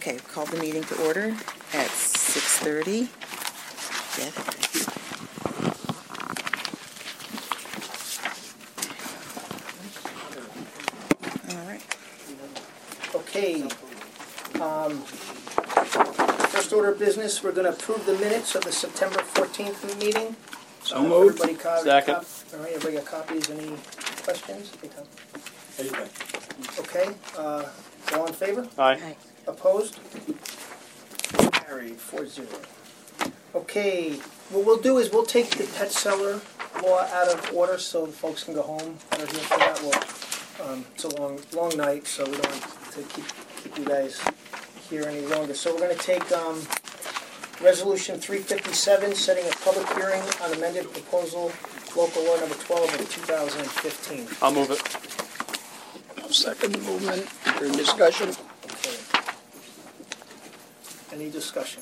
Okay, call the meeting to order at 6:30. All right. Okay. First order of business, we're going to approve the minutes of the September 14th meeting. So moved. Second. All right, everybody got copies? Any questions? Okay. All in favor? Aye. Opposed? Carried 4-0. Okay, what we'll do is we'll take the pet seller law out of order so the folks can go home. That are here for that. It's a long night, so we don't want to keep you guys here any longer. So we're going to take Resolution 357, setting a public hearing on amended proposal, local law number 12 of 2015. I'll move it. I'll second the movement. For discussion. Okay. Any discussion?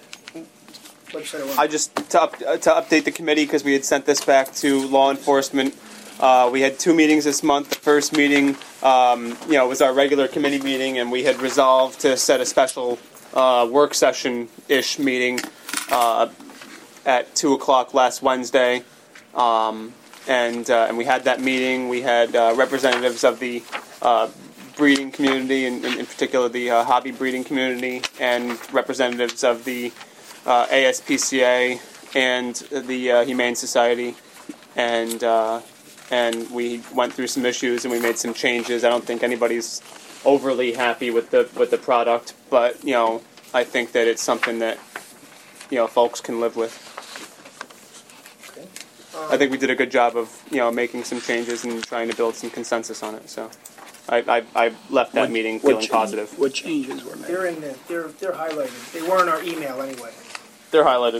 I just, to update the committee, because we had sent this back to law enforcement. We had 2 meetings this month. The first meeting, was our regular committee meeting, and we had resolved to set a special work session-ish meeting at 2 o'clock last Wednesday. And we had that meeting. We had representatives of the breeding community, and in particular the hobby breeding community, and representatives of the ASPCA and the Humane Society, and we went through some issues and we made some changes. I don't think anybody's overly happy with the product, but I think that it's something that folks can live with. Okay. I think we did a good job of making some changes and trying to build some consensus on it. So I left that meeting feeling positive. What changes were made? They're in the, they're highlighted. They were in our email anyway. They're highlighted.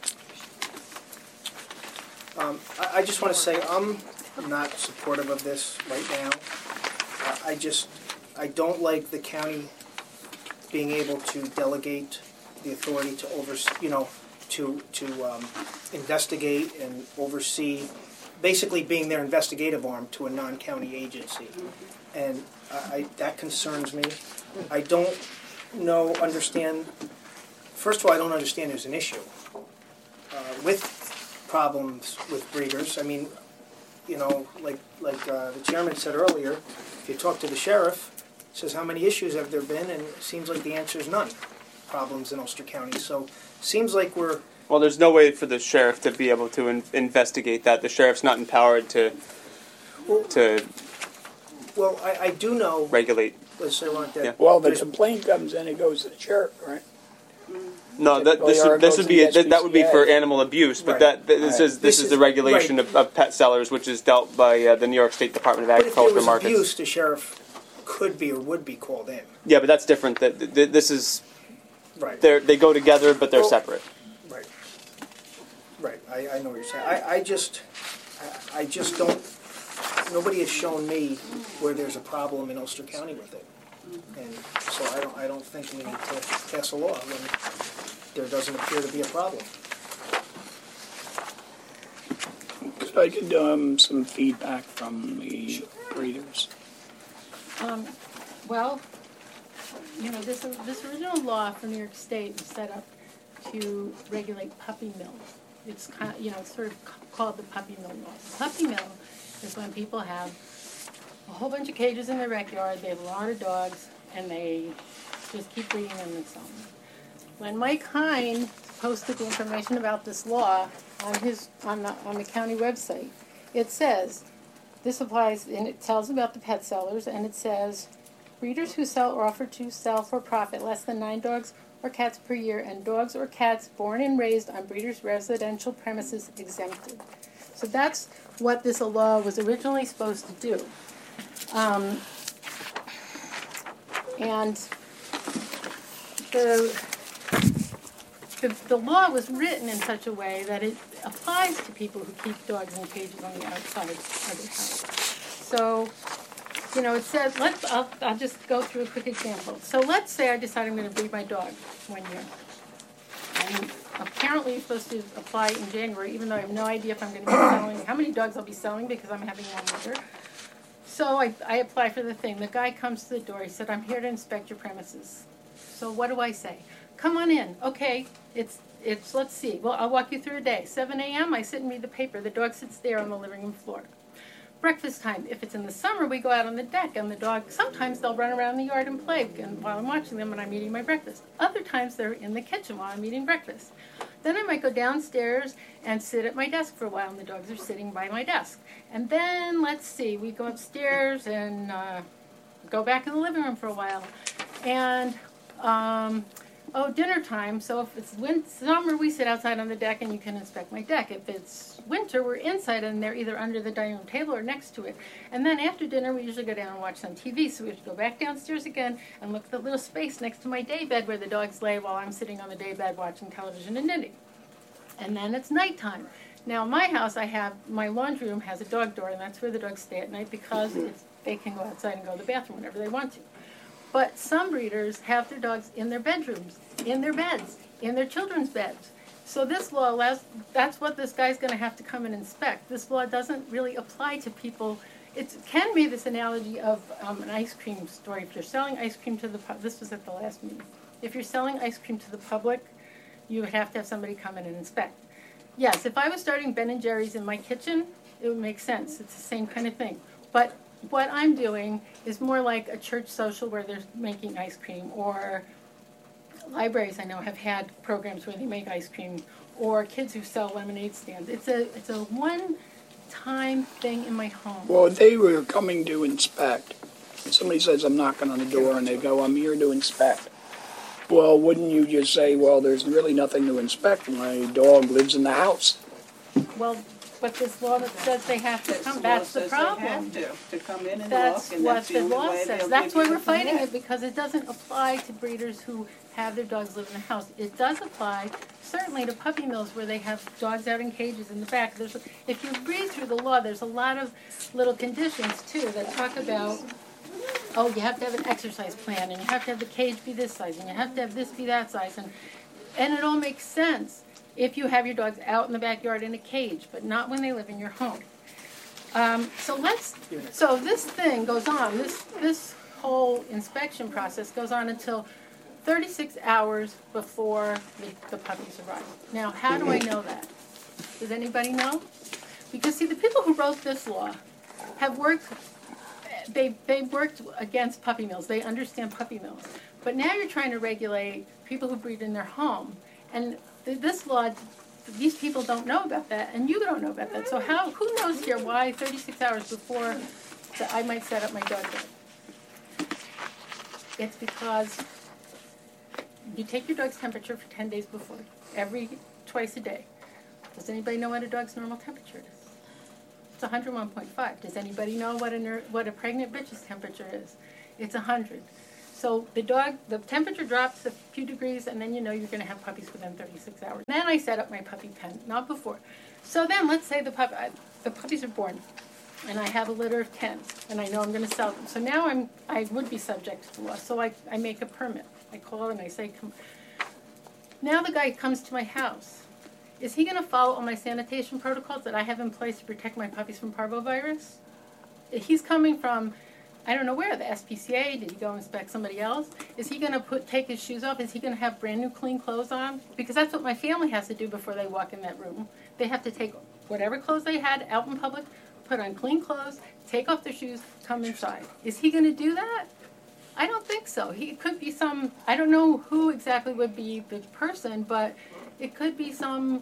I just want to say I'm not supportive of this right now. I don't like the county being able to delegate the authority to to investigate and oversee, basically being their investigative arm to a non-county agency, and that concerns me. I don't understand. First of all, I don't understand there's an issue with problems with breeders. I mean, like the chairman said earlier, if you talk to the sheriff, he says how many issues have there been, and it seems like the answer is none. Problems in Ulster County. So seems like we're... Well, there's no way for the sheriff to be able to investigate that. The sheriff's not empowered to Well, I do know... regulate. Let's say like that. Yeah. Well, the complaint comes in, it goes to the sheriff, right? No, that would be for animal abuse, but this is the regulation of pet sellers, which is dealt by the New York State Department of Agriculture and Markets. But if there was abuse, the sheriff could be or would be called in. Yeah, but that's different. This is right. They go together, but they're separate. Right. Right. I know what you're saying. I just don't. Nobody has shown me where there's a problem in Ulster County with it, and so I don't think we need to pass a law when there doesn't appear to be a problem. Could I get some feedback from the breeders? Well, this original law from New York State was set up to regulate puppy mill. It's it's sort of called the puppy mill law. The puppy mill is when people have a whole bunch of cages in their backyard, they have a lot of dogs, and they just keep breeding them and so on. When Mike Hine posted the information about this law on the county website, it says, this applies, and it tells about the pet sellers, and it says, breeders who sell or offer to sell for profit less than 9 dogs or cats per year, and dogs or cats born and raised on breeders' residential premises exempted. So that's what this law was originally supposed to do. And the law was written in such a way that it applies to people who keep dogs in cages on the outside of their house. So, it says, I'll just go through a quick example. So let's say I decide I'm going to breed my dog 1 year. And apparently it's supposed to apply in January, even though I have no idea if I'm going to be selling, how many dogs I'll be selling because I'm having one litter. So I apply for the thing. The guy comes to the door. He said, I'm here to inspect your premises. So what do I say? Come on in. Okay, it's let's see. Well, I'll walk you through a day. 7 a.m., I sit and read the paper. The dog sits there on the living room floor. Breakfast time. If it's in the summer, we go out on the deck, and the dog, sometimes they'll run around the yard and play and while I'm watching them and I'm eating my breakfast. Other times they're in the kitchen while I'm eating breakfast. Then I might go downstairs and sit at my desk for a while, and the dogs are sitting by my desk. And then, let's see, we go upstairs and go back in the living room for a while. And, dinner time. So if it's summer, we sit outside on the deck and you can inspect my deck. If it's winter, we're inside and they're either under the dining room table or next to it. And then after dinner, we usually go down and watch some TV. So we have to go back downstairs again and look at the little space next to my day bed where the dogs lay while I'm sitting on the day bed watching television and knitting. And then it's nighttime. Now, in my house, my laundry room has a dog door, and that's where the dogs stay at night because they can go outside and go to the bathroom whenever they want to. But some breeders have their dogs in their bedrooms, in their beds, in their children's beds. So this law allows, that's what this guy's going to have to come and inspect. This law doesn't really apply to people. It can be this analogy of an ice cream store. If you're selling ice cream to the public, this was at the last meeting. If you're selling ice cream to the public, you would have to have somebody come in and inspect. Yes, if I was starting Ben & Jerry's in my kitchen, it would make sense. It's the same kind of thing. But what I'm doing is more like a church social where they're making ice cream, or libraries I know have had programs where they make ice cream, or kids who sell lemonade stands. It's a one-time thing in my home. Well, if they were coming to inspect, somebody says, I'm knocking on the door, and they go, I'm here to inspect. Well, wouldn't you just say, well, there's really nothing to inspect. My dog lives in the house. Well, but this law that says they have to come, that's the problem. They have to come in and That's look, and what that's the the only law way says. they'll That's give why you we're the fighting permit. it, because it doesn't apply to breeders who have their dogs live in the house. It does apply certainly to puppy mills where they have dogs out in cages in the back. If you read through the law, there's a lot of little conditions too that talk about, oh, you have to have an exercise plan, and you have to have the cage be this size, and you have to have this be that size, and it all makes sense if you have your dogs out in the backyard in a cage, but not when they live in your home. So this thing goes on, this whole inspection process goes on until 36 hours before the puppies arrive. Now, how do I know that? Does anybody know? Because, see, the people who wrote this law have worked, they worked against puppy mills. They understand puppy mills. But now you're trying to regulate people who breed in their home. And this law, these people don't know about that, and you don't know about that. So who knows here why 36 hours before I might set up my dog bed? It's because you take your dog's temperature for 10 days before, twice a day. Does anybody know what a dog's normal temperature is? It's 101.5. Does anybody know what a pregnant bitch's temperature is? It's 100. So the temperature drops a few degrees, and then you know you're going to have puppies within 36 hours. Then I set up my puppy pen, not before. So then let's say the puppies are born, and I have a litter of 10, and I know I'm going to sell them. So now I would be subject to the law. So I make a permit. I call and I say, come. Now the guy comes to my house. Is he going to follow all my sanitation protocols that I have in place to protect my puppies from parvovirus? He's coming from, I don't know where, the SPCA. Did he go inspect somebody else? Is he going to take his shoes off? Is he going to have brand new clean clothes on? Because that's what my family has to do before they walk in that room. They have to take whatever clothes they had out in public, put on clean clothes, take off their shoes, come inside. Is he going to do that? I don't think so. He could be I don't know who exactly would be the person, but it could be some,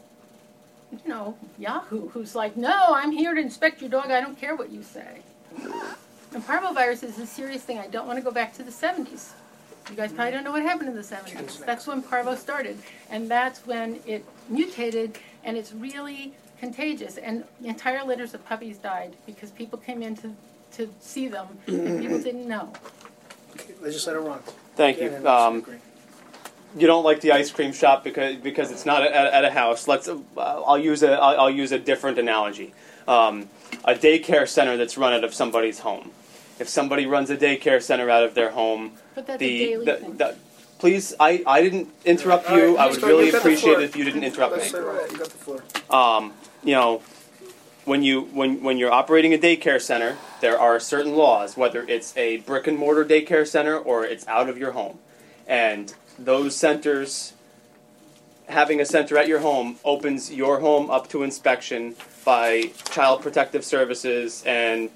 Yahoo who's like, no, I'm here to inspect your dog. I don't care what you say. And parvovirus is a serious thing. I don't want to go back to the 70s. You guys probably don't know what happened in the 70s. That's when parvo started. And that's when it mutated, and it's really contagious. And entire litters of puppies died because people came in to see them, and people didn't know. Okay, Legislator Ron. Thank you. You don't like the ice cream shop because it's not at a house. I'll use a different analogy. A daycare center that's run out of somebody's home. If somebody runs a daycare center out of their home, but that's a daily thing. Please, I didn't interrupt you. I would really appreciate it if you didn't interrupt me. You got the floor. When you're operating a daycare center, there are certain laws, whether it's a brick and mortar daycare center or it's out of your home. And those centers, having a center at your home opens your home up to inspection by Child Protective Services and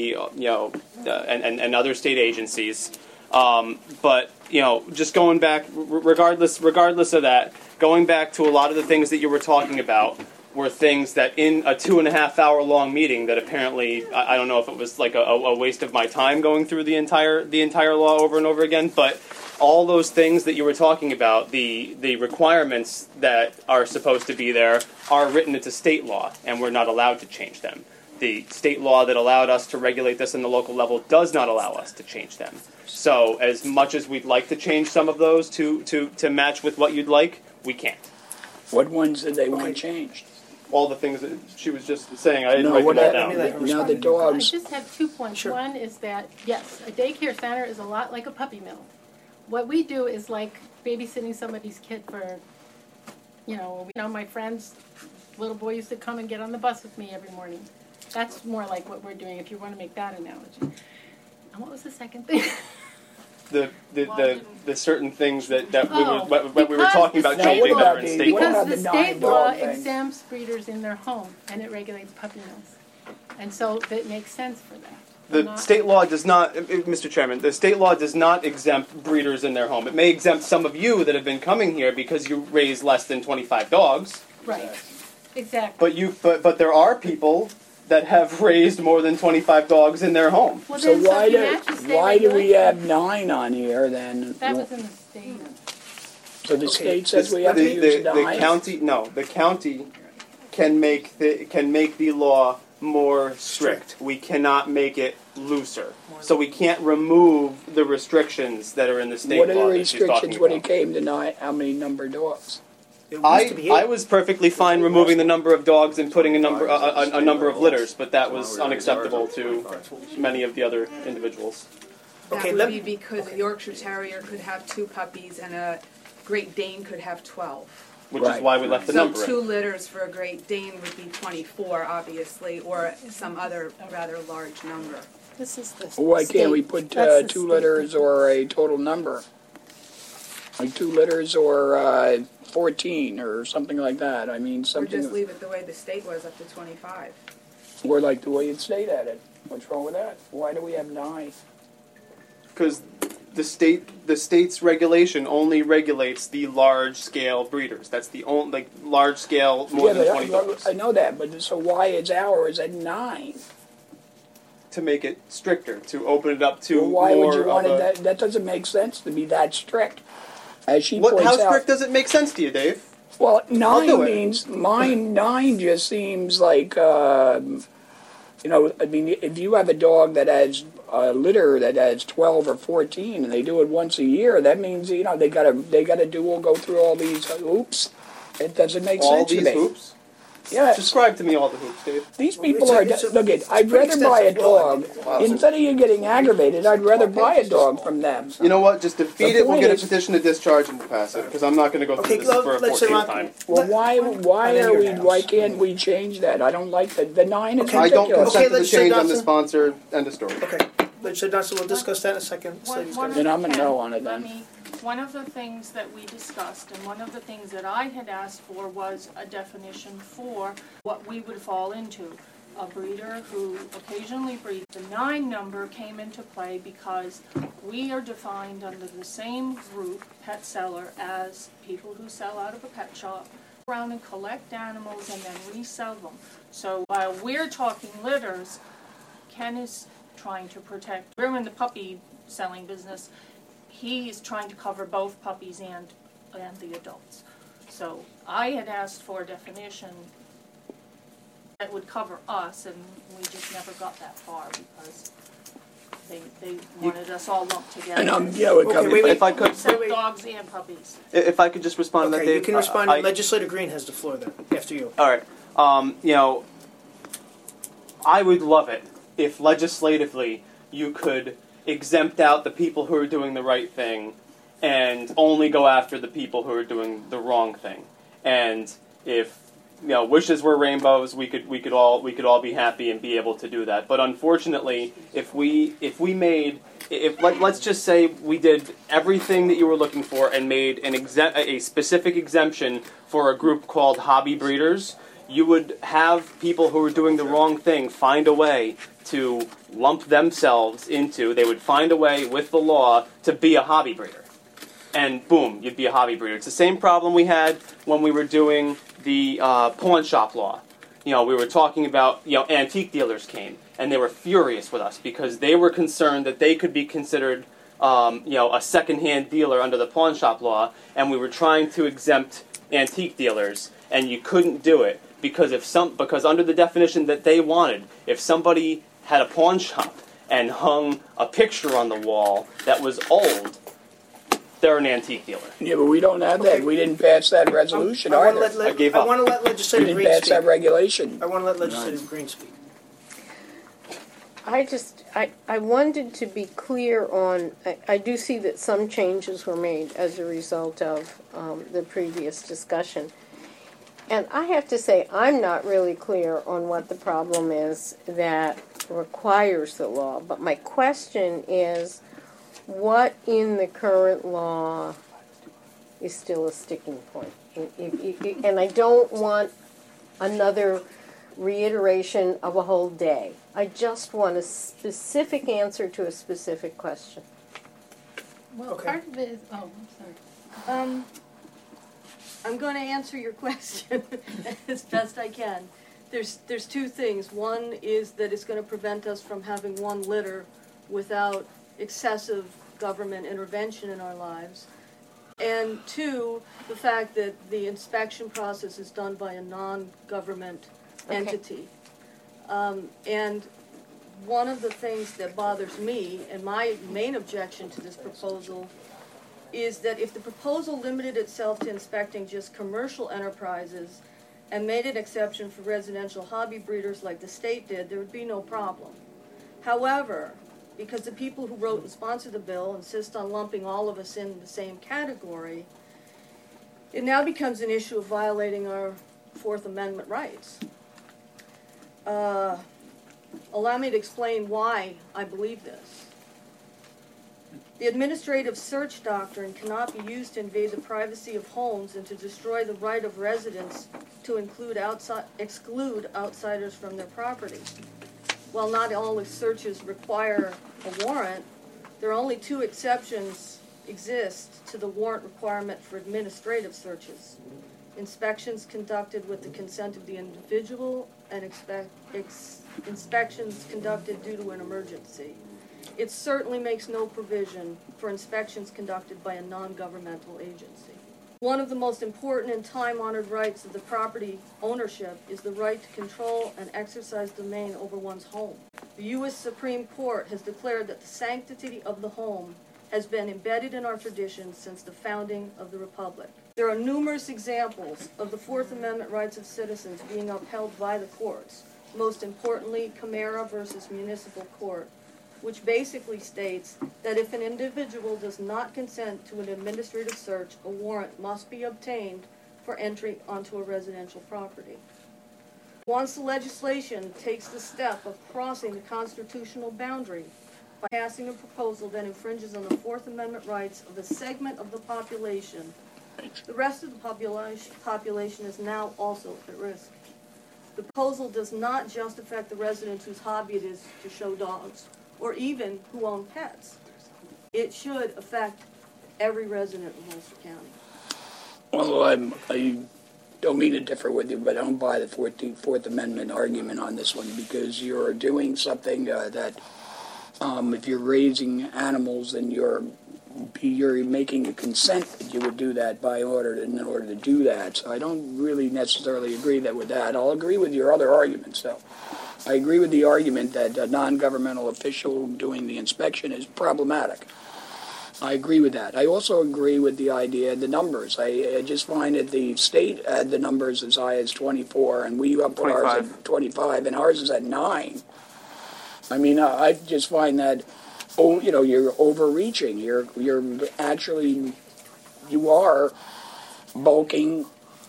and other state agencies. But just going back, regardless of that, going back to a lot of the things that you were talking about were things that in a 2.5 hour long meeting that apparently I don't know if it was like a waste of my time going through the entire law over and over again, but all those things that you were talking about, the requirements that are supposed to be there are written into state law, and we're not allowed to change them. The state law that allowed us to regulate this in the local level does not allow us to change them. So as much as we'd like to change some of those to match with what you'd like, we can't. What ones did they want changed? All the things that she was just saying, I didn't No, write what them all I- down. now the I dogs. just have 2 points. Sure. One is that, yes, a daycare center is a lot like a puppy mill. What we do is like babysitting somebody's kid for, my friend's little boy used to come and get on the bus with me every morning. That's more like what we're doing, if you want to make that analogy. And what was the second thing? The certain things that we Oh, were talking about because changing the that are in state- state what law. about Because the the state nine law dog thing? exempts breeders in their home, and it regulates puppy mills. And so it makes sense for that. The state law does not, Mr. Chairman, the state law does not exempt breeders in their home. It may exempt some of you that have been coming here because you raise less than 25 dogs, Right, exactly. but there are people that have raised more than 25 dogs in their home. Well, So then, why if you do match the state why do we regulation- have 9 on here then? That was in the state. So the Okay, state says we have to use The 9. the county can make the law more strict. We cannot make it looser. So we can't remove the restrictions that are in the state What are the law that she's talking restrictions when it about. came to how many number of dogs? It used to be I eight. was perfectly fine removing the number of dogs and putting a number of litters, but that was unacceptable to many of the other individuals. That Okay, would let- be because a Yorkshire Terrier could have 2 puppies and a Great Dane could have 12. Which is Right. why we left the So number 2 in. litters for a Great Dane would be 24, obviously, or some other rather large number. This is the Why can't we state- put that's the 2 state litters or a total number? Like 2 litters or 14 or something like that. I mean, Or something, just leave it the way the state was, up to 25. or like the way it stayed at it. What's wrong with that? Why do we have 9? Because the state's regulation only regulates the large scale breeders. That's the only large scale more than 20 dogs. I know that, but so why is ours at 9? To make it stricter, to open it up to Well, why more would you want of it? a... That doesn't make sense to be that strict. As she How points strict out. does it make sense to you, Dave? Well, do 9 it. means mine. 9 just seems like I mean, if you have a dog that has a litter that has 12 or 14, and they do it once a year, that means they gotta go through all these hoops. It doesn't make All sense these to me. hoops? Yeah, Describe to me all the hoops, Dave. these people are. it's a Look, I'd pretty rather buy a extensive law. dog instead of you getting aggravated. I'd rather buy a dog from them. You know what? Just defeat The it. We'll point get a is- petition to discharge and we'll pass it. Because I'm not going to go through Okay, this for a let's say 14th Ron- time. Well, why And then are we? your house. Why can't we change that? I don't like the 9 is Okay. I don't ridiculous. consent to the let's say change. I'm the Dawson. sponsor. End of story. Okay, Legislator Johnson, we'll discuss that in a second. Then I'm a no on it then. One of the things that we discussed and one of the things that I had asked for was a definition for what we would fall into. A breeder who occasionally breeds. The 9 number came into play because we are defined under the same group, pet seller, as people who sell out of a pet shop, around and collect animals and then resell them. So while we're talking litters, Ken is trying to protect, we're in the puppy selling business, he is trying to cover both puppies and the adults. So I had asked for a definition that would cover us, and we just never got that far because they wanted us all lumped together. And it Okay, comes. wait, If I could, Except dogs and puppies. if I could just respond to that, Okay, Dave. you can respond. I- Legislator Green has the floor then, after you. All right. I would love it if legislatively you could exempt out the people who are doing the right thing and only go after the people who are doing the wrong thing. And if wishes were rainbows, we could all be happy and be able to do that. But unfortunately, let's just say we did everything that you were looking for and made a specific exemption for a group called hobby breeders, you would have people who were doing the wrong thing find a way to lump themselves into. They would find a way with the law to be a hobby breeder. And boom, you'd be a hobby breeder. It's the same problem we had when we were doing the pawn shop law. We were talking about, antique dealers came, and they were furious with us because they were concerned that they could be considered, a second-hand dealer under the pawn shop law, and we were trying to exempt antique dealers, and you couldn't do it because because under the definition that they wanted, if somebody had a pawn shop and hung a picture on the wall that was old, they're an antique dealer. Yeah, but we don't have that. We didn't pass that resolution I either. want to let We Legislative didn't Green pass speak. that regulation. I want to let Legislative Green speak. I wanted to be clear on, I do see that some changes were made as a result of the previous discussion. And I have to say, I'm not really clear on what the problem is that requires the law. But my question is, what in the current law is still a sticking point? And I don't want another reiteration of a whole day. I just want a specific answer to a specific question. Well, Okay. part of it is, oh, I'm sorry. I'm going to answer your question as best I can. There's two things. One is that it's going to prevent us from having one litter without excessive government intervention in our lives. And two, the fact that the inspection process is done by a non-government entity. And one of the things that bothers me, and my main objection to this proposal, is that if the proposal limited itself to inspecting just commercial enterprises and made an exception for residential hobby breeders like the state did, there would be no problem. However, because the people who wrote and sponsored the bill insist on lumping all of us in the same category, it now becomes an issue of violating our Fourth Amendment rights. Allow me to explain why I believe this. The administrative search doctrine cannot be used to invade the privacy of homes and to destroy the right of residents to exclude outsiders from their property. While not all searches require a warrant, there are only two exceptions exist to the warrant requirement for administrative searches. Inspections conducted with the consent of the individual and inspections conducted due to an emergency. It certainly makes no provision for inspections conducted by a non-governmental agency. One of the most important and time-honored rights of the property ownership is the right to control and exercise domain over one's home. The U.S. Supreme Court has declared that the sanctity of the home has been embedded in our traditions since the founding of the Republic. There are numerous examples of the Fourth Amendment rights of citizens being upheld by the courts, most importantly, Camara versus Municipal Court, which basically states that if an individual does not consent to an administrative search, a warrant must be obtained for entry onto a residential property. Once the legislation takes the step of crossing the constitutional boundary by passing a proposal that infringes on the Fourth Amendment rights of a segment of the population, the rest of the population is now also at risk. The proposal does not just affect the residents whose hobby it is to show dogs, or even who own pets. It should affect every resident of Ulster County. Well, I don't mean to differ with you, but I don't buy the Fourth Amendment argument on this one because you're doing something that if you're raising animals, then you're making a consent that you would do that in order to do that. So I don't really necessarily agree with that. I'll agree with your other arguments, though. I agree with the argument that a non-governmental official doing the inspection is problematic. I agree with that. I also agree with the idea of the numbers. I just find that the state had the numbers as high as 24, and we put ours at 25, and ours is at 9. I mean, I just find that, you're overreaching. You are bulking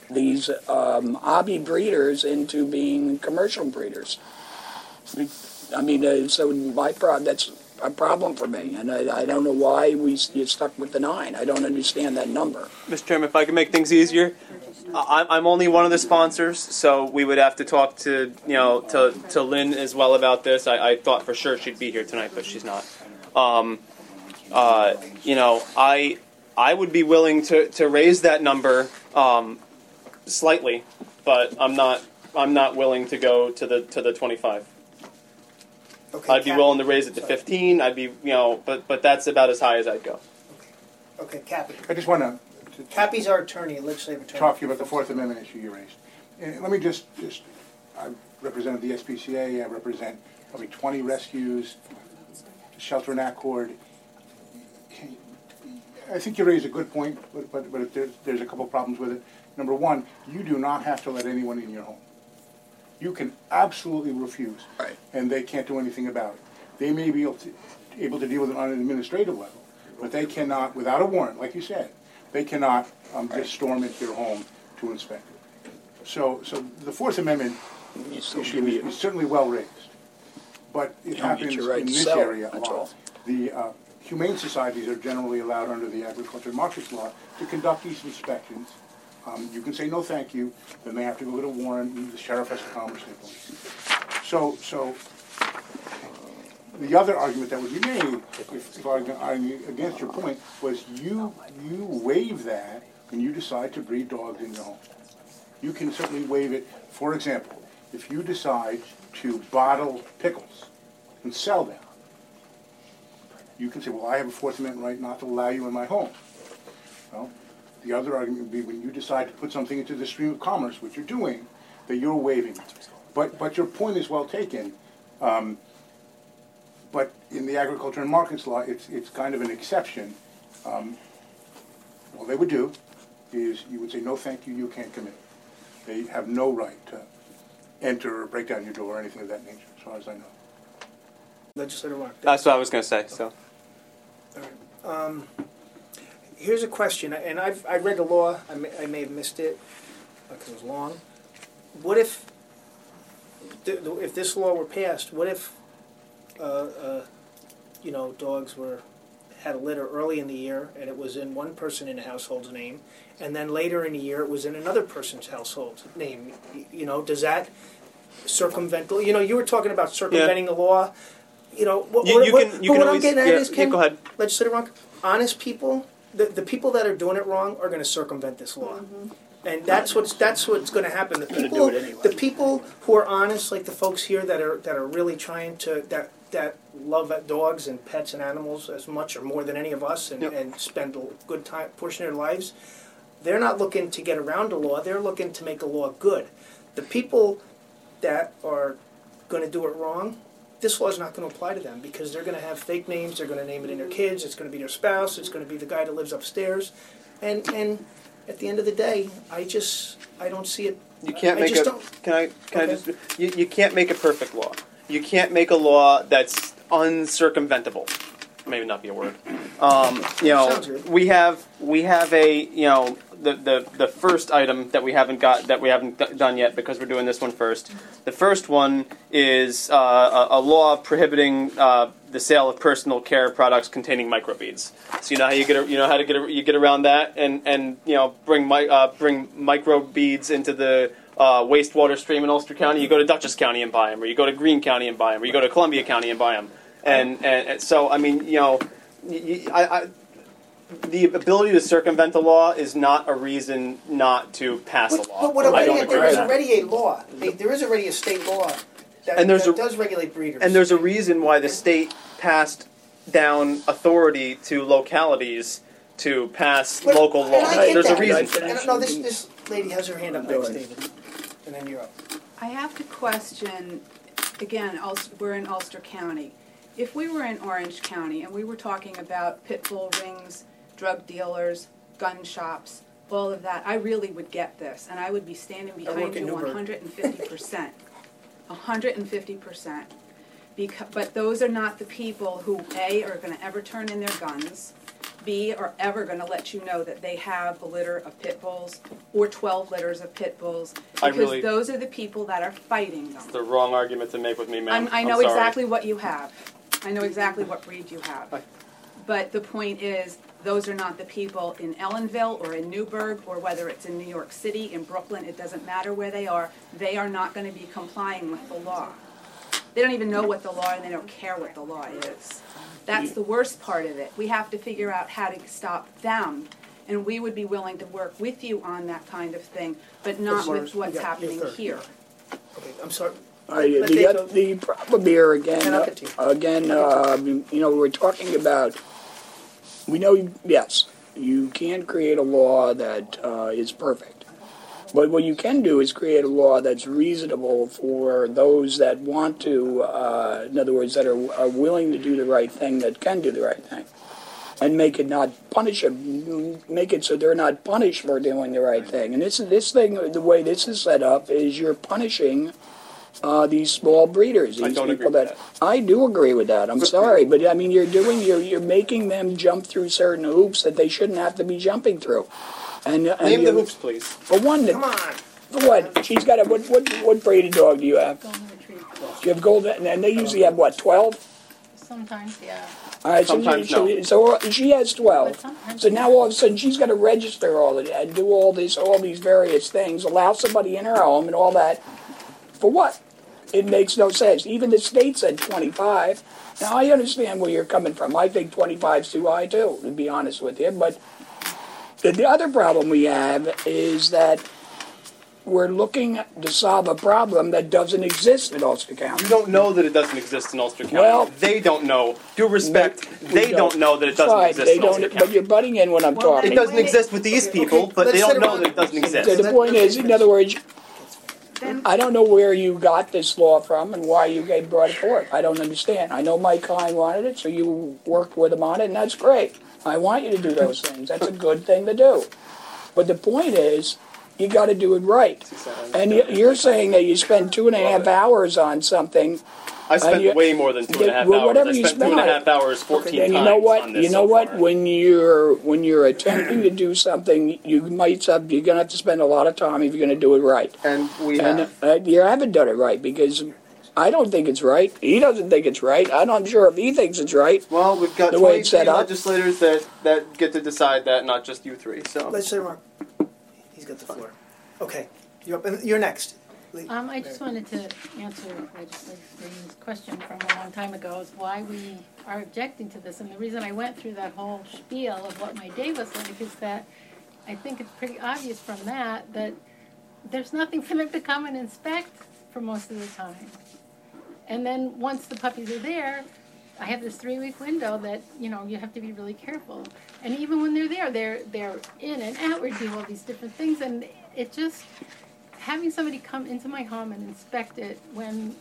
these hobby breeders into being commercial breeders. I mean, so that's a problem for me, and I don't know why you stuck with the 9. I don't understand that number. Mr. Chairman, if I can make things easier, I'm only one of the sponsors, so we would have to talk to to Lynn as well about this. I thought for sure she'd be here tonight, but she's not. I would be willing to raise that number slightly, but I'm not willing to go to the 25. Okay, I'd be willing to raise it to 15. I'd be but that's about as high as I'd go. Okay, Cappy. I just want to Cappy's our attorney, legislative attorney. talk to you about the Fourth Amendment issue you raised. And let me just I represented the SPCA, I represent probably 20 rescues, Shelter in Accord. I think you raised a good point, but there's a couple problems with it. Number one, you do not have to let anyone in your home. You can absolutely refuse, Right. and they can't do anything about it. They may be able to deal with it on an administrative level, but they cannot, without a warrant, like you said, they cannot just storm into your home to inspect it. So the Fourth Amendment issue is certainly well raised, but it happens in this area a lot. The humane societies are generally allowed under the Agriculture and Markets Law to conduct these inspections. You can say no thank you, then they have to go get a warrant, and the sheriff has to come or state police. So the other argument that would be made, if arguing against your point, was you waive that when you decide to breed dogs in your home. You can certainly waive it. For example, if you decide to bottle pickles and sell them, you can say, well, I have a Fourth Amendment right not to allow you in my home. Well, the other argument would be when you decide to put something into the stream of commerce, which you're doing, that you're waiving it. But your point is well taken. But in the Agriculture and Markets Law, it's kind of an exception. All they would do is you would say, no, thank you, you can't come in. They have no right to enter or break down your door or anything of that nature, as far as I know. Legislator Rock. That's what I was going to say. So, All right. Here's a question, and I read the law. I may have missed it because it was long. What if this law were passed? What if dogs had a litter early in the year and it was in one person in the household's name, and then later in the year it was in another person's household's name? Does that circumvent? You were talking about circumventing the law. What I'm getting at is, Ken, go ahead. Legislator Ronk, honest people. The people that are doing it wrong are going to circumvent this law, and that's what's going to happen. The people who are honest, like the folks here that are really trying to that love dogs and pets and animals as much or more than any of us, and spend a good portion of their lives, they're not looking to get around the law. They're looking to make a law good. The people that are going to do it wrong, this law is not going to apply to them because they're going to have fake names. They're going to name it in their kids. It's going to be their spouse. It's going to be the guy that lives upstairs. And at the end of the day, I don't see it. You can't make you can't make a perfect law. You can't make a law that's uncircumventable. Maybe not be a word. We have a the first item that we haven't done yet because we're doing this one first. The first one is a law prohibiting the sale of personal care products containing microbeads. So you know how you get around that and bring microbeads into the wastewater stream in Ulster County. You go to Dutchess County and buy them, or you go to Greene County and buy them, or you go to Columbia County and buy them. And so I mean the ability to circumvent the law is not a reason not to pass a law. But there is already a law. There is already a state law that does regulate breeders. And there's a reason why the state passed down authority to localities to pass local laws. There's a reason for that. No, this lady has her hand up next, David. And then you're up. I have to question, again, we're in Ulster County. If we were in Orange County and we were talking about pit bull rings, drug dealers, gun shops, all of that, I really would get this, and I would be standing behind you 150%. 150%. But those are not the people who, A, are going to ever turn in their guns, B are ever going to let you know that they have a litter of pit bulls or 12 litters of pit bulls, because those are the people that are fighting them. It's the wrong argument to make with me, ma'am. I know I'm sorry. exactly what you have. I know exactly what breed you have. But the point is, those are not the people in Ellenville or in Newburgh, or whether it's in New York City, in Brooklyn, it doesn't matter where they are. They are not going to be complying with the law. They don't even know what the law, and they don't care what the law is. That's the worst part of it. We have to figure out how to stop them, and we would be willing to work with you on that kind of thing, but not with what's happening here. Okay, I'm sorry. The problem here again, And I'll continue. we're talking about, we know, yes, you can't create a law that is perfect. But what you can do is create a law that's reasonable for those that want to, in other words, that are willing to do the right thing, that can do the right thing. And make it not punish them, make it so they're not punished for doing the right thing. And this thing, the way this is set up, is you're punishing these small breeders. These I don't people agree with that. I do agree with that. I'm sorry, but I mean, you're making them jump through certain hoops that they shouldn't have to be jumping through. And Name the hoops, please. For one, Come on. for what? She's got a what breed of dog do you have? Golden retriever. You have golden, and they usually have what, 12? Sometimes, yeah. All right, Sometimes so, no. so she has 12. But sometimes So now all of a sudden she's got to register all of that, and do all these various things, allow somebody in her home and all that. For what? It makes no sense. Even the state said 25. Now I understand where you're coming from. I think 25 is too high too, to be honest with you. But the other problem we have is that we're looking to solve a problem that doesn't exist in Ulster County. You don't know that it doesn't exist in Ulster County. Well, they don't know. Due respect, they don't know that it doesn't Fine, exist they in Ulster don't, County. but you're butting in when I'm talking. It doesn't exist with these people, but let's they don't sit know around- that it doesn't So exist. the point is, in other words, I don't know where you got this law from and why you brought it forth. I don't understand. I know Mike Klein wanted it, so you worked with him on it, and that's great. I want you to do those things. That's a good thing to do. But the point is, you got to do it right. And you're saying that you spend 2.5 hours on something. I spent way more than 2.5 Well, hours. whatever I you spent spend on 2.5 it. hours 14 And times you know what? on this You know so what? far. When you're attempting to do something, you're gonna have to spend a lot of time if you're gonna do it right. And we And have. you haven't done it right, because I don't think it's right. He doesn't think it's right. I'm not sure if he thinks it's right. Well, we've got the way it's 23 set up. legislators that get to decide that, not just you three. So Legislator Mark. He's got the floor. Okay, you're up, and you're next. I just wanted to answer Legislator Green's question from a long time ago, is why we are objecting to this. And the reason I went through that whole spiel of what my day was like is that I think it's pretty obvious from that there's nothing for them to come and inspect for most of the time. And then once the puppies are there, I have this 3-week window that, you have to be really careful. And even when they're there, they're in and out, we do all these different things, and it just, having somebody come into my home and inspect it when,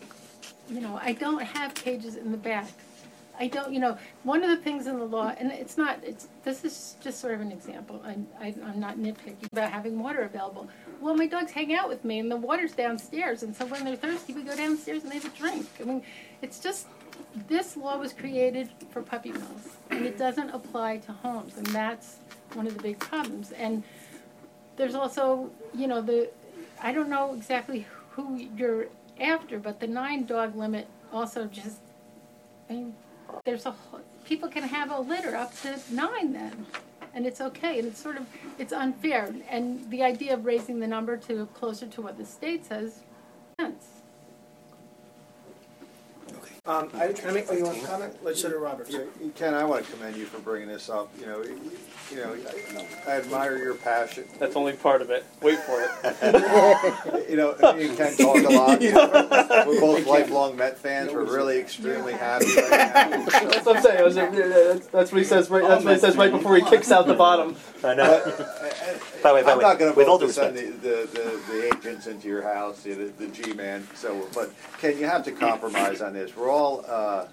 I don't have cages in the back. I don't, one of the things in the law, and this is just sort of an example. I'm not nitpicking about having water available. Well, my dogs hang out with me, and the water's downstairs, and so when they're thirsty, we go downstairs and they have a drink. I mean, it's just, this law was created for puppy mills, and it doesn't apply to homes, and that's one of the big problems. And there's also, I don't know exactly who you're after, but the 9-dog limit also just, people can have a litter up to 9 then, and it's okay, and it's unfair. And the idea of raising the number to closer to what the state says, makes sense. Okay. Can I make? Oh, you want to comment, Legislator Roberts? Yeah, Ken, I want to commend you for bringing this up. I admire your passion. that's only part of it. Wait for it. Me and Ken talk a lot. We're both lifelong Met fans. We're really extremely happy right now. That's what I'm saying. That's what he says. Right. That's what he says right before he kicks out the bottom. I know. By the way, I'm not going to with all vote due to send the agents into your house, the G-man. So, but Ken, you have to compromise on this. We're all,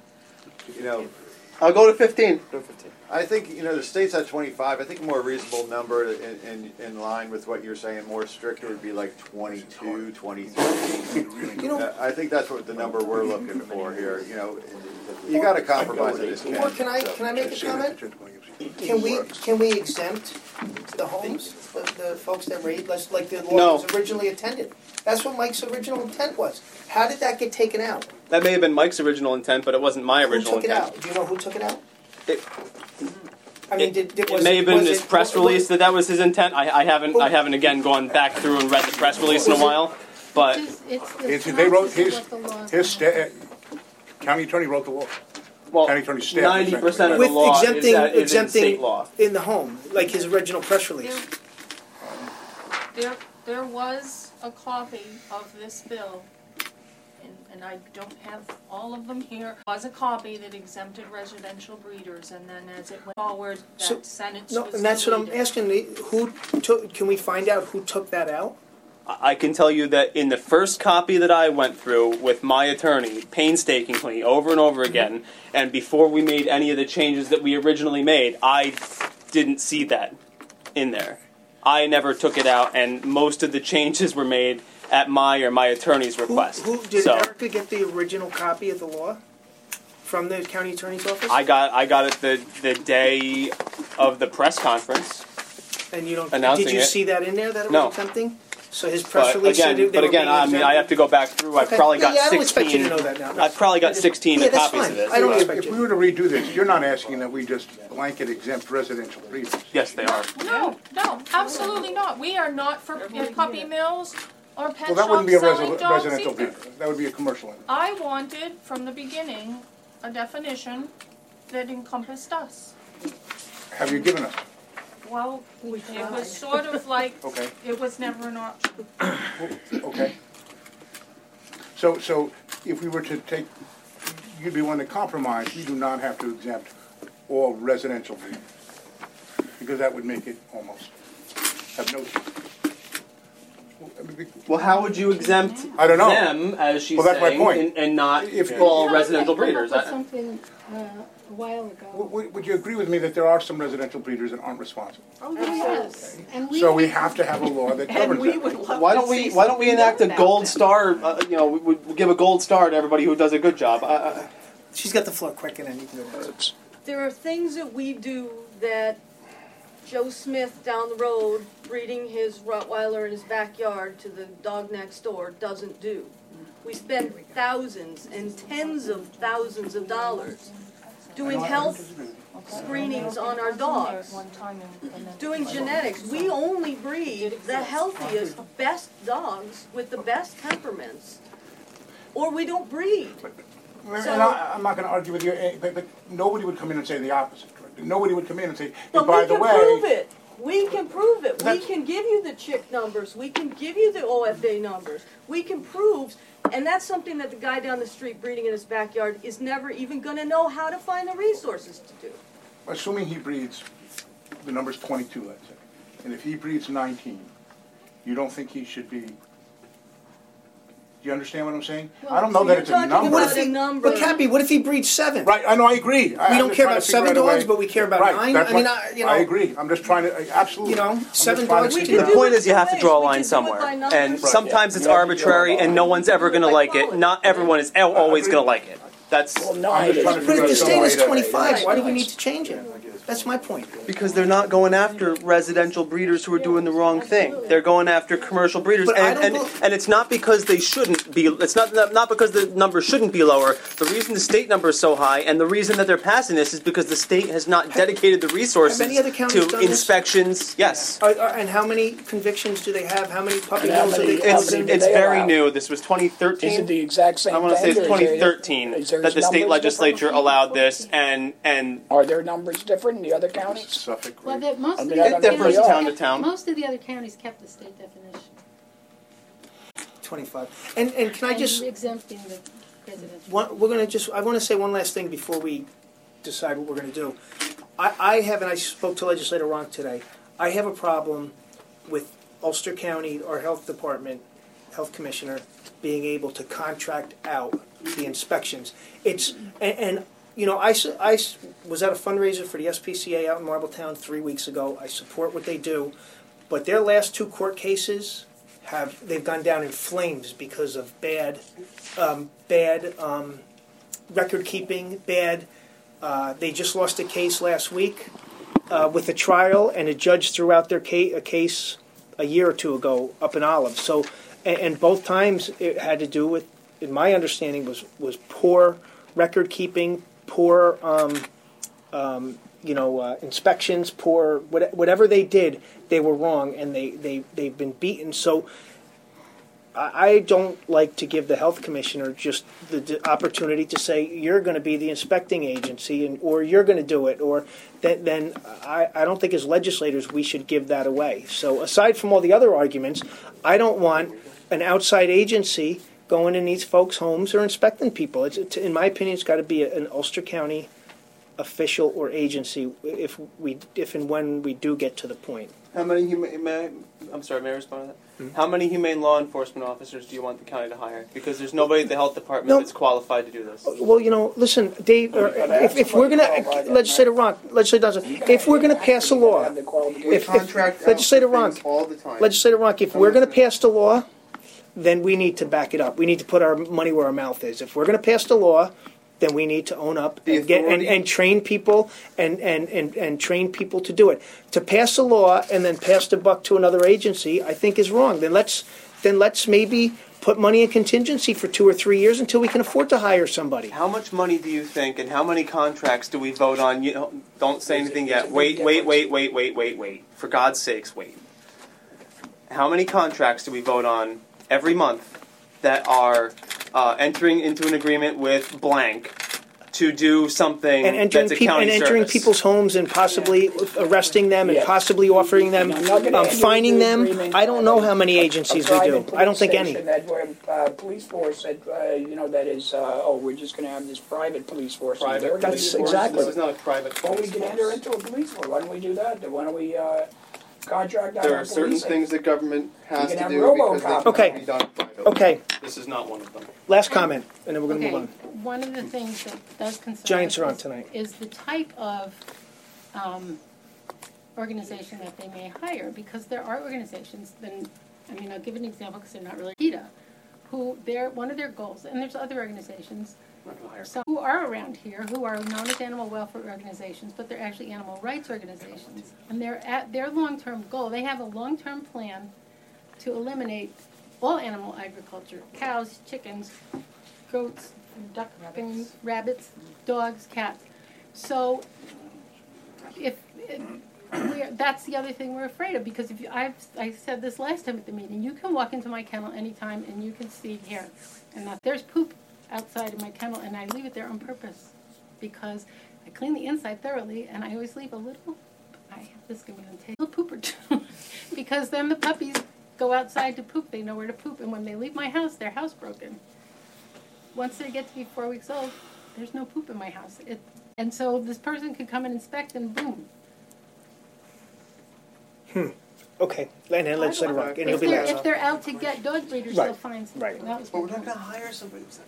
I'll go to 15. I think, the state's at 25. I think a more reasonable number in line with what you're saying, more stricter, would be like 22, 23. I think that's what the number we're looking for here. You got to compromise in this case. Or can I make a comment? Can we exempt the homes, the folks that raid, like the law No. was originally intended? That's what Mike's original intent was. How did that get taken out? That may have been Mike's original intent, but it wasn't my original Who took intent. it out? Do you know who took it out? It- I mean, It may have been his press release that was his intent. I haven't again gone back through and read the press release in a while, but They wrote his county attorney wrote the law. well, County attorney staff 90% of the With law exempting, is in exempting state law. in the home, like his original press release. There was a copy of this bill, and I don't have all of them here. There was a copy that exempted residential breeders, and then as it went forward, So- that sentence No, was and that's what I'm deleted. asking. Who took? Can we find out who took that out? I can tell you that in the first copy that I went through with my attorney, painstakingly, over and over again, and before we made any of the changes that we originally made, I didn't see that in there. I never took it out, and most of the changes were made at my attorney's request. Who did So Erica get the original copy of the law from the county attorney's office? I got it the day of the press conference. And you don't? announcing Did you it. see that in there that it No. was attempting? So his press But release said again, they were being I mean, I have to go back through. I've Okay. probably Yeah, got yeah, I don't 16. expect you to know that now. I've probably got 16 Yeah, that's copies fine. of this. I don't If expect we you. were to redo this, you're not asking that we just blanket exempt residential breeders. Yes, they are. No, absolutely not. We are not for puppy mills or pet Well, that wouldn't be a shops selling dogs residential either. breeder. That would be a commercial one. I wanted, from the beginning, a definition that encompassed us. Have you given us? Well, it was sort of like, Okay. it was never an option. Okay. So if we were to take, you'd be one to compromise, we do not have to exempt all residential breeders. Because that would make it almost have no. Well, how would you exempt I don't know. them, as she's Well, that's my saying, point. and not If- all residential breeders? I came up with something a while ago. Would you agree with me that there are some residential breeders that aren't responsible? Oh, yes. And So we have to have a law that governs that. Why don't we enact a gold star? We give a gold star to everybody who does a good job. She's got the floor quick, and then you can go next. There are things that we do that Joe Smith down the road breeding his Rottweiler in his backyard to the dog next door doesn't do. We spend thousands and tens of thousands of dollars doing health screenings on our dogs, doing genetics. We only breed the healthiest, best dogs with the best temperaments, or we don't breed. And I'm not going to argue with you, but nobody would come in and say the opposite. Nobody would come in and say, hey, But by we the can way. prove it. We can prove it. We That's- can give you the chick numbers. We can give you the OFA numbers. We can prove, and that's something that the guy down the street breeding in his backyard is never even going to know how to find the resources to do. Assuming he breeds, the number's 22, let's say, and if he breeds 19, you don't think he should be, do you understand what I'm saying? I don't know so that you're it's a talking number. What about if he, a number. but Cappy, what if he breeds 7? Right, I know, I agree. We don't care about 7 dogs, but we care about 9. I mean, I agree, I'm just trying to, absolutely. You know, I'm just 7 trying to dogs figure can it The out. point is, you have to draw a We line can do it somewhere, by numbers. and sometimes it's arbitrary, and no one's ever going to like it. Not everyone is always going to like it. That's I'm just trying to But if figure the out some state way is to- 25, why do we need to change it? That's my point. because they're not going after residential breeders who are doing the wrong thing. They're going after commercial breeders, But I and don't and it's not because they shouldn't be. It's not because the number shouldn't be lower. The reason the state number is so high, and the reason that they're passing this, is because the state has not dedicated the resources Have any other counties to done this? inspections. Yes, And how many convictions do they have? How many puppy And how mills are many- they how it's many closing? it's they very allow? new. This was Is it 2013. the exact same I want to say thing, it's or is there- 2013 is there that the state numbers legislature different? allowed this, and Are their numbers different in the other counties? Suffolk. Well, most I of mean, the I other don't It differs know. town to town. Most of the other counties kept the state definition. 25. And can I just... Exempting the residential. I want to say one last thing before we decide what we're going to do. I spoke to Legislator Ronk today, I have a problem with Ulster County, our health department, health commissioner, being able to contract out the inspections. You know, I was at a fundraiser for the SPCA out in Marbletown 3 weeks ago. I support what they do, but their last 2 court cases they've gone down in flames because of bad record keeping. They just lost a case last week with a trial, and a judge threw out their a case a year or two ago up in Olive. So, and both times it had to do with, in my understanding, was poor record keeping, poor inspections, poor whatever they did, they were wrong, and they've been beaten. So I don't like to give the health commissioner just the opportunity to say you're going to be the inspecting agency or you're going to do it, or then I don't think as legislators we should give that away. So aside from all the other arguments, I don't want an outside agency going in these folks' homes or inspecting people. In my opinion, it's got to be an Ulster County official or agency if and when we do get to the point. How many may I respond to that? How many humane law enforcement officers do you want the county to hire? Because there's nobody at the health department that's qualified to do this. Well, listen, Dave. If we're going to legislator Ron, if we're going to pass a law, legislator Ron, if we're going to pass the law, then we need to back it up. We need to put our money where our mouth is. If we're going to pass the law, then we need to own up and train people and train people to do it. To pass a law and then pass the buck to another agency, I think is wrong. Then let's maybe put money in contingency for 2 or 3 years until we can afford to hire somebody. How much money do you think, and how many contracts do we vote on? Don't say anything yet. Wait. For God's sakes, wait. How many contracts do we vote on every month that are entering into an agreement with blank to do something that's a county service? Entering people's homes and possibly arresting them and possibly offering them, fining them. I don't know how many agencies we do. I don't think any. That where police force said, that is, we're just going to have this private police force. That's exactly. This is not a private police force. Well, we can enter into a police force. Why don't we do that? Why don't we contract out? There are certain things that government has to do because they can't be done privately. Okay. This is not one of them. Last comment, and then we're going to move on. One of the things that does concern Giants us are on tonight. is the type of organization that they may hire, because there are organizations, I'll give an example because they're not really PETA, who one of their goals, and there's other organizations who are around here who are known as animal welfare organizations, but they're actually animal rights organizations. And their long-term goal, they have a long-term plan to eliminate all animal agriculture: cows, chickens, goats, ducks, rabbits, dogs, cats. So that's the other thing we're afraid of, because I said this last time at the meeting, you can walk into my kennel anytime and you can see here, and there's poop outside of my kennel, and I leave it there on purpose because I clean the inside thoroughly, and I always leave a little, I have this going on tape, little poop or two, because then the puppies go outside to poop. They know where to poop, and when they leave my house, they're housebroken. Once they get to be 4 weeks old, there's no poop in my house. And so this person could come and inspect, and boom. Okay, and then let's let it rock, and he'll be last. If they're out to get dog breeders, they'll find something. Right. But we're not going to hire somebody who's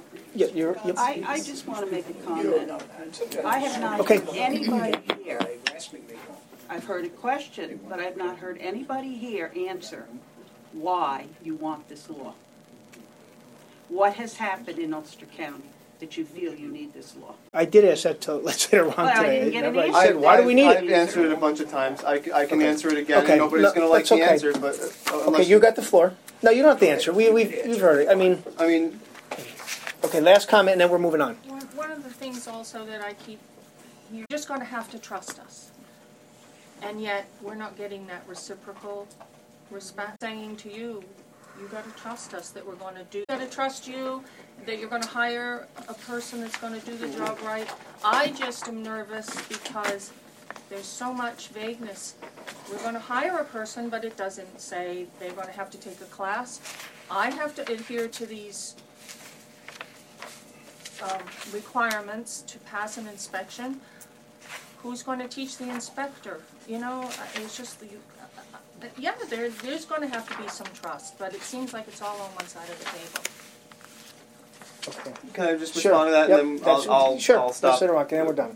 I just want to make a comment. I have not Okay. heard anybody here. I've heard a question, but I've not heard anybody here answer why you want this law. What has happened in Ulster County that you feel you need this law? I did ask that to legislator Ron I today. didn't get an I said, why do we need I've it? answered it a bunch of times. I can answer it again. Okay. And nobody's going to like That's the okay. answer, but Okay, you got the floor. No, you don't have the answer. We've heard it. I mean, okay, last comment, and then we're moving on. One of the things also that I keep, you're just going to have to trust us. And yet, we're not getting that reciprocal respect. Saying to you, you got to trust us that we're going to do. You got to trust you that you're going to hire a person that's going to do the job right. I just am nervous because there's so much vagueness. We're going to hire a person, but it doesn't say they're going to have to take a class. I have to adhere to these requirements to pass an inspection. Who's going to teach the inspector? It's just there's going to have to be some trust, but it seems like it's all on one side of the table. Okay. Can I just respond to that, and then I'll stop? Sure, and then we're done.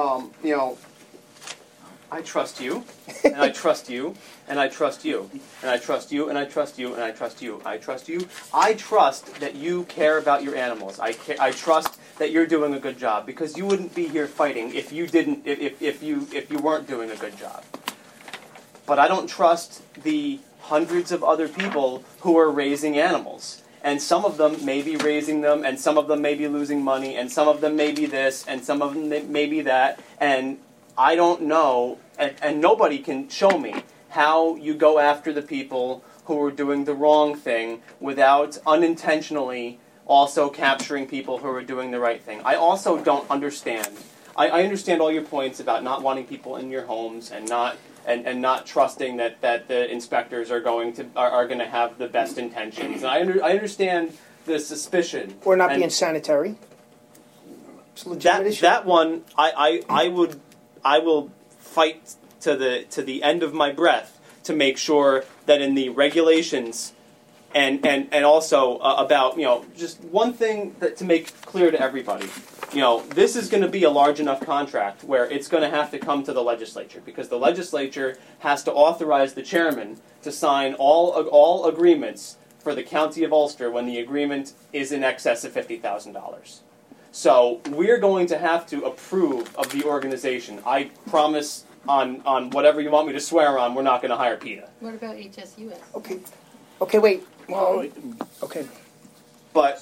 I trust you, and I trust you, and I trust you, and I trust you, and I trust you, and I trust you. I trust you. I trust that you care about your animals. I trust that you're doing a good job, because you wouldn't be here fighting if you didn't, if you weren't doing a good job. But I don't trust the hundreds of other people who are raising animals. And some of them may be raising them, and some of them may be losing money, and some of them may be this, and some of them may be that. And I don't know, and nobody can show me how you go after the people who are doing the wrong thing without unintentionally also capturing people who are doing the right thing. I also don't understand. I understand all your points about not wanting people in your homes and not trusting that the inspectors are going to have the best intentions. And I understand the suspicion. Or not being sanitary. It's a legitimate issue. That one, I will fight to the end of my breath to make sure that in the regulations and also about, just one thing to make clear to everybody. This is going to be a large enough contract where it's going to have to come to the legislature, because the legislature has to authorize the chairman to sign all agreements for the county of Ulster when the agreement is in excess of $50,000. So we're going to have to approve of the organization. I promise on whatever you want me to swear on, we're not going to hire PETA. What about HSUS? Okay, wait. Well, okay. But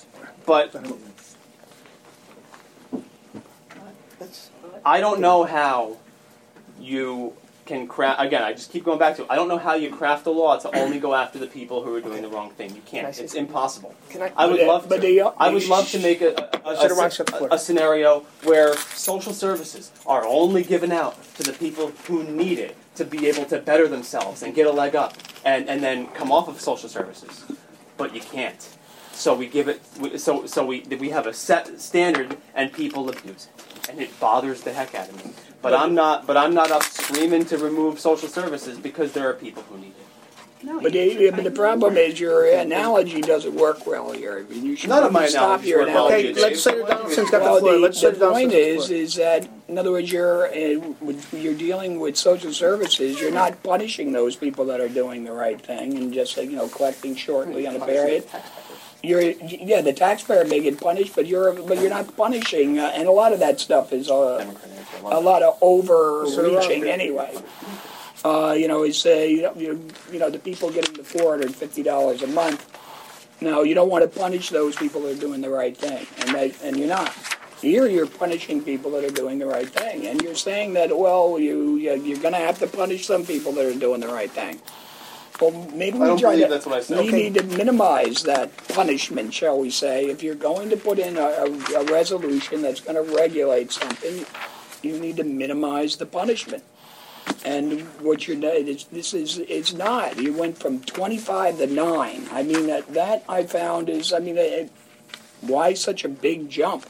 I don't know how you can craft. Again, I just keep going back to it. I don't know how you craft a law to only go after the people who are doing the wrong thing. You can't. It's impossible. I would love to make a scenario where social services are only given out to the people who need it to be able to better themselves and get a leg up and then come off of social services. But you can't. So we give it. So we have a set standard, and people abuse it, and it bothers the heck out of me. But I'm not up screaming to remove social services because there are people who need it. No, but the problem is your analogy doesn't work well here. I mean, you should None of my stop analogies your work well. analogy. Okay, Legislator Donaldson's got the floor. The point is that, in other words, you're dealing with social services. You're not punishing those people that are doing the right thing and just collecting shortly on a period. The taxpayer may get punished, but you're not punishing, and a lot of that stuff is a lot of overreaching anyway. It's the people getting the $450 a month. Now you don't want to punish those people that are doing the right thing, and you're not. Here you're punishing people that are doing the right thing, and you're saying that you're going to have to punish some people that are doing the right thing. Well, maybe that's what I said. We need to minimize that punishment, shall we say. If you're going to put in a resolution that's going to regulate something, you need to minimize the punishment. And what you're doing, it's not. You went from 25 to 9. I mean, that I found is, why such a big jump?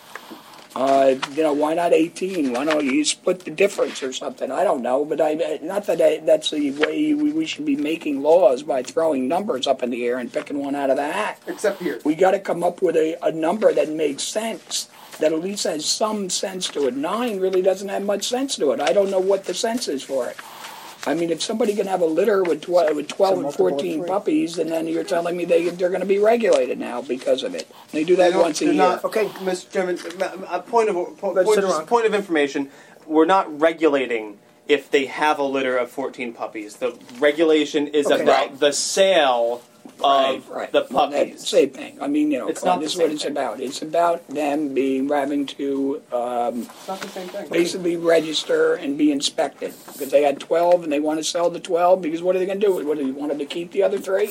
Why not 18? Why don't you split the difference or something? I don't know, but that's the way we should be making laws, by throwing numbers up in the air and picking one out of the hat. Except here. We got to come up with a number that makes sense, that at least has some sense to it. 9 really doesn't have much sense to it. I don't know what the sense is for it. I mean, if somebody can have a litter with 12 and 14 puppies, and then you're telling me they're going to be regulated now because of it. They do that once a year. Okay, Mr. Chairman, a point of information. We're not regulating if they have a litter of 14 puppies. The regulation is about the sale of the puppies. Same thing. I mean, it's not this is what it's about. It's about them having to it's not the same thing. Basically register and be inspected, because they had 12 and they want to sell the 12. Because what are they going to do? What, do you want them to keep the other 3?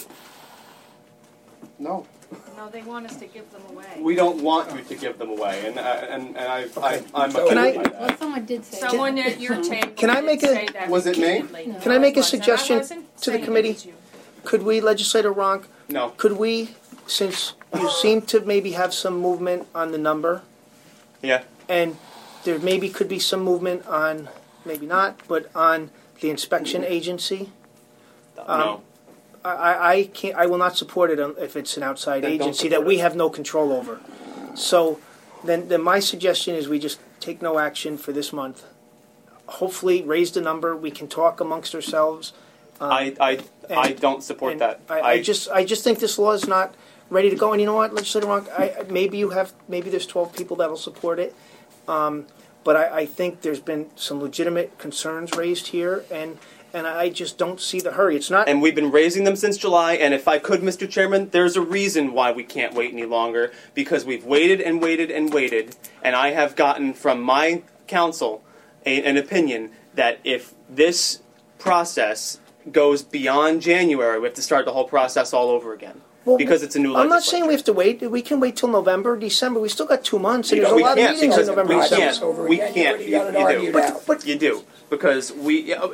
No. No, they want us to give them away. We don't want you to give them away, and I'm. Well, someone did say. Someone at your table. Can I make say that Was it me? repeatedly. Can I make a And suggestion wasn't to the saying committee? it was you. Could we, Legislator Ronk, No. could we, since you seem to maybe have some movement on the number, Yeah. and there maybe could be some movement on, maybe not, but on the inspection agency? No. I can't. I will not support it if it's an outside Then don't agency that support we it. have no control over. So, then my suggestion is we just take no action for this month. Hopefully, raise the number. We can talk amongst ourselves. I don't support that. I just think this law is not ready to go. And you know what, Legislator Ronk, maybe there's 12 people that will support it. But I think there's been some legitimate concerns raised here, and I just don't see the hurry. It's not. And we've been raising them since July, and if I could, Mr. Chairman, there's a reason why we can't wait any longer, because we've waited and waited and waited, and I have gotten from my counsel an opinion that if this process goes beyond January, we have to start the whole process all over again. Well, because it's a new legislature. I'm not saying we have to wait. We can wait till November, December. We still got 2 months, and there's a lot of meetings in November. We can't. You do. But you do, because we've had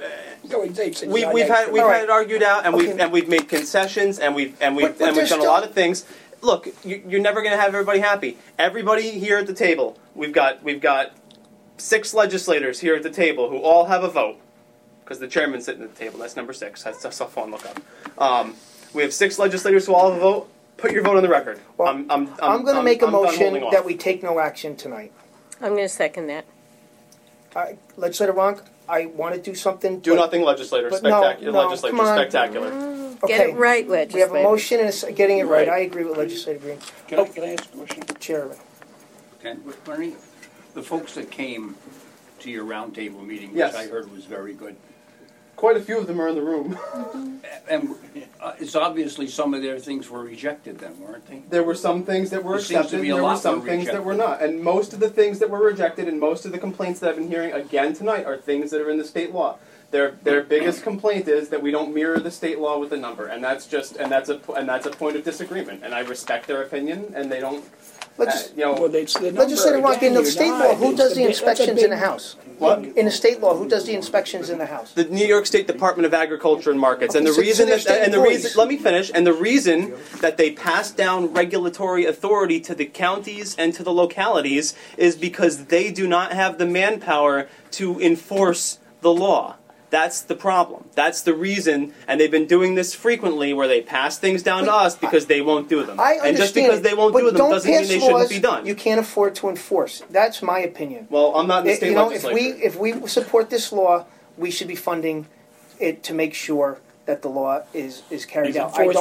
it argued out, and we've made concessions, and we've done a lot of things. Look, you're never going to have everybody happy. Everybody here at the table, we've got 6 legislators here at the table who all have a vote, because the chairman's sitting at the table. That's number 6. That's a phone lookup. We have 6 legislators who all have a vote. Put your vote on the record. Well, I'm going to make a motion that we take no action tonight. I'm going to second that. Legislator Ronk, I want to do something. Do nothing, legislator. Legislature spectacular. Get it right, legislator. We have a motion and getting it right. I agree with Legislator Green. Can I ask a question? Chairman. Okay. The folks that came to your roundtable meeting, which yes. I heard was very good. Quite a few of them are in the room. And it's obviously some of their things were rejected then, weren't they? There were some things that were accepted, and there were some things that were not. And most of the things that were rejected and most of the complaints that I've been hearing again tonight are things that are in the state law. Their biggest complaint is that we don't mirror the state law with the number, and that's a point of disagreement. And I respect their opinion, and they don't. Legislator Ronk, in the state law, who does the inspections in the House? What? In the state law, who does the inspections in the House? The New York State Department of Agriculture and Markets. And the reason let me finish. And the reason that they passed down regulatory authority to the counties and to the localities is because they do not have the manpower to enforce the law. That's the problem. That's the reason, and they've been doing this frequently, where they pass things down to us because they won't do them. I understand, and just because they won't do them doesn't mean they shouldn't be done. You can't afford to enforce. That's my opinion. Well, I'm not in the state legislature. If we support this law, we should be funding it to make sure that the law is carried out. I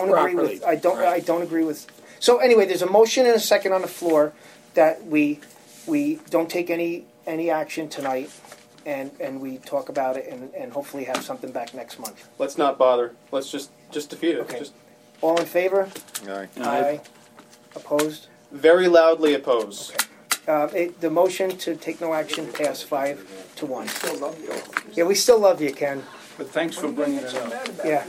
don't agree with. So anyway, there's a motion and a second on the floor that we don't take any action tonight. And we talk about it and hopefully have something back next month. Let's not bother. Let's just defeat it. Okay. All in favor? Aye. Aye. Opposed? Very loudly opposed. Okay. The motion to take no action passed 5-1. Yeah, we still love you, Ken. But thanks for bringing it up. Yeah.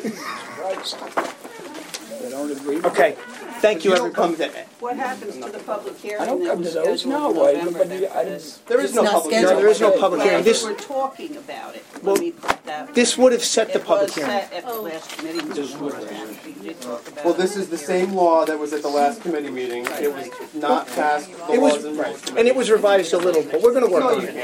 They don't agree. Okay. Thank you, everyone. What happens to the public hearing? I don't come to those. No, there is no public hearing. There is no public hearing. We're talking about it. Well, this would have set the public hearing. It was set at the last committee meeting. Well, this is the same law that was at the last committee meeting. It was not passed. It was, and it was revised a little, but we're going to work on it.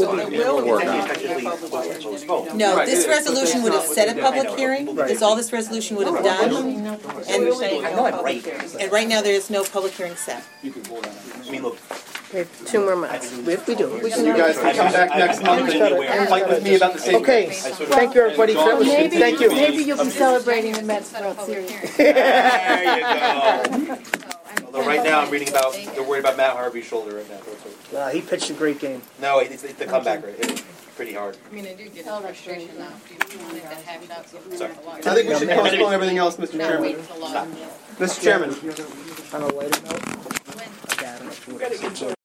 No, this resolution would have set a public hearing. That's all this resolution would have done. And right now there is no public hearing set. You can vote on it. I mean, look. We have 2 more months. We do. You guys can come back next month and fight with me about the same thing. Okay. Thank you, everybody, for listening. Thank you. Maybe you'll be celebrating the Mets World Series. There you go. Although right now they're worried about Matt Harvey's shoulder right now. He pitched a great game. No, it's the comeback rate. It's pretty hard. I mean, I do get frustration now. Do you want it to hash out so Sorry. I think we should postpone everything else, Mr. Chairman. Mr. Chairman. On a lighter note,